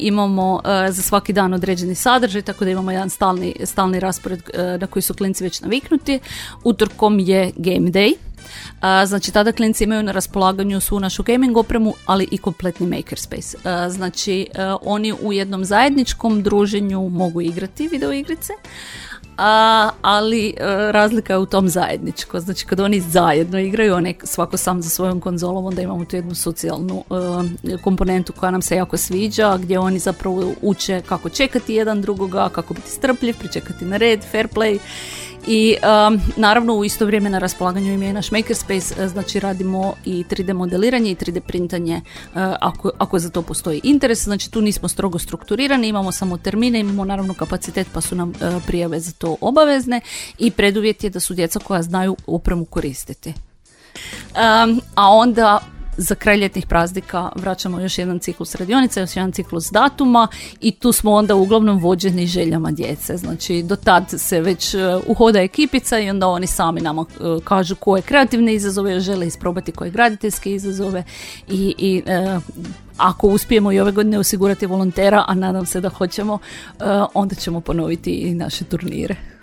imamo za svaki dan određeni sadržaj, tako da imamo jedan stalni raspored na koji su klinci već naviknuti. Utorkom je game day. Znači tada klinci imaju na raspolaganju svu našu gaming opremu, ali i kompletni makerspace. Znači oni u jednom zajedničkom druženju mogu igrati videoigrice, ali razlika je u tom zajedničko. Znači kad oni zajedno igraju, oni svako sam za svojom konzolom, onda imamo tu jednu socijalnu komponentu koja nam se jako sviđa, gdje oni zapravo uče kako čekati jedan drugoga, kako biti strpljiv, pričekati na red, fair play. I naravno u isto vrijeme na raspolaganju im je naš makerspace, znači radimo i 3D modeliranje i 3D printanje ako za to postoji interes. Znači tu nismo strogo strukturirani, imamo samo termine, imamo naravno kapacitet, pa su nam prijave za to obavezne i preduvjet je da su djeca koja znaju opremu koristiti. A onda za kraj ljetnih praznika vraćamo još jedan ciklus radionica, još jedan ciklus datuma i tu smo onda uglavnom vođeni željama djece. Znači do tad se već uhoda ekipica i onda oni sami nama kažu koje kreativne izazove žele isprobati, koje graditeljske izazove i ako uspijemo i ove godine osigurati volontera, a nadam se da hoćemo, onda ćemo ponoviti i naše turnire.